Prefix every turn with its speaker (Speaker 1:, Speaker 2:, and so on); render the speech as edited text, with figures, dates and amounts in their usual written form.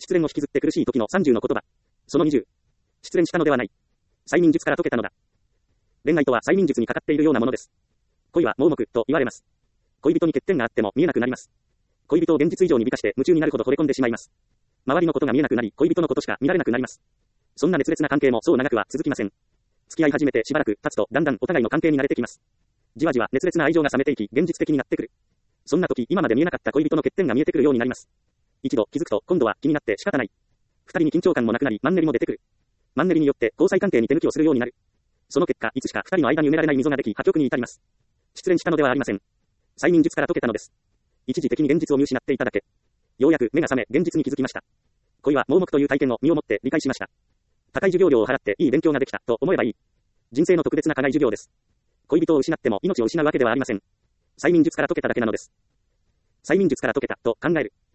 Speaker 1: 失恋を引きずって苦しい時の30の言葉。その20。失恋したのではない。催眠術から解けたのだ。恋愛とは催眠術にかかっているようなものです。恋は盲目と言われます。恋人に欠点があっても見えなくなります。恋人を現実以上に美化して夢中になるほど惚れ込んでしまいます。周りのことが見えなくなり、恋人のことしか見られなくなります。そんな熱烈な関係もそう長くは続きません。付き合い始めてしばらく経つと、だんだんお互いの関係に慣れてきます。じわじわ熱烈な愛情が冷めていき、現実的になってくる。そんな時、今まで見えなかった恋人の欠点が見えてくるようになります。一度気づくと、今度は気になって仕方ない。二人に緊張感もなくなり、マンネリも出てくる。マンネリによって交際関係に手抜きをするようになる。その結果、いつしか二人の間に埋められない溝ができ、破局に至ります。失恋したのではありません。催眠術から解けたのです。一時的に現実を見失っていただけ。ようやく目が覚め、現実に気づきました。恋は盲目という体験を身をもって理解しました。高い授業料を払っていい勉強ができたと思えばいい。人生の特別な課外授業です。恋人を失っても命を失うわけではありません。催眠術から解けただけなのです。催眠術から解けたと考える。